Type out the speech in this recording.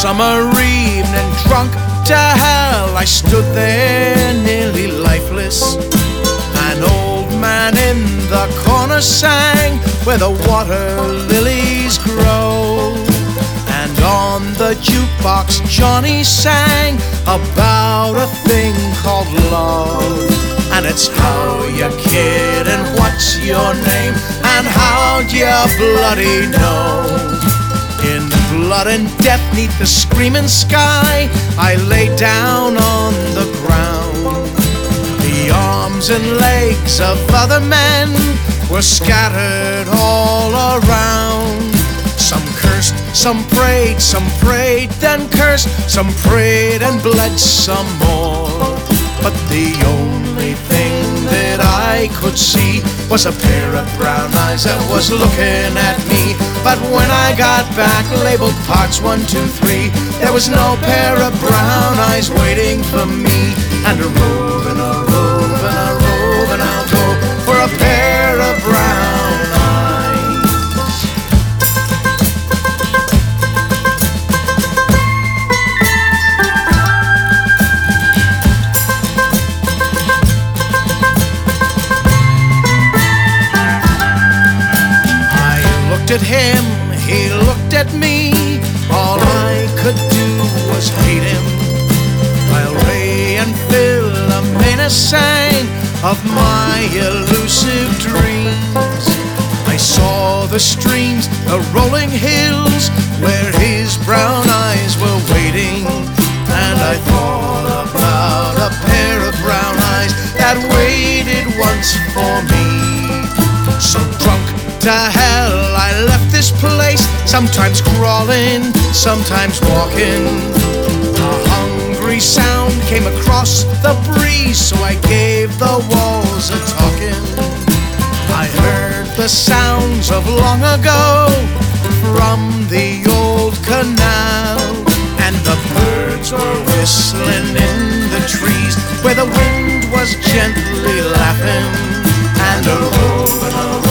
summer evening, drunk to hell, I stood there nearly lifeless. An old man in the corner sang where the water lilies grow. And on the jukebox Johnny sang about a thing called love. And it's how you kid and what's your name and how'd you bloody know. In blood and death neath the screaming sky, I lay down on the ground. The arms and legs of other men were scattered all around. Some cursed, some prayed, then cursed. Some prayed and bled some more. But the only thing that I could see was a pair of brown eyes that was looking at me. But when I got back, labeled parts 1, 2, 3, there was no pair of brown eyes waiting for me. And a rove and a rove and a rove, and I'll go for a pair of brown eyes. I looked at him, he looked at me. All I could do was hate him, while Ray and Philomena sang of my elusive dreams. I saw the streams, the rolling hills, where his brown eyes were waiting. And I thought about a pair of brown eyes that waited once for me. So drunk to hell, I left this place, sometimes crawling, sometimes walking. A hungry sound came across the breeze, so I gave the walls a talking. I heard the sounds of long ago from the old canal, and the birds were whistling in the trees where the wind was gently laughing. And a roll and a